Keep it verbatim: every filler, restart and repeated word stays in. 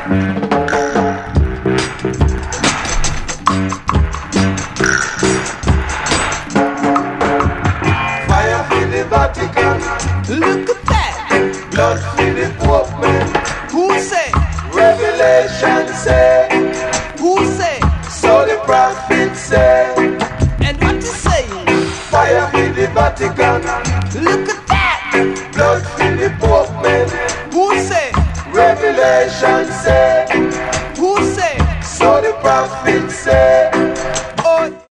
Fire for the Vatican. Look at that. Blood for the Pope, man. Who say? Revelation say. Who say? So the prophet say. And what you saying? Fire for the Vatican. Look at that. Blood for the Pope, man. Who say? Revelation say. Who say? So the prophet say.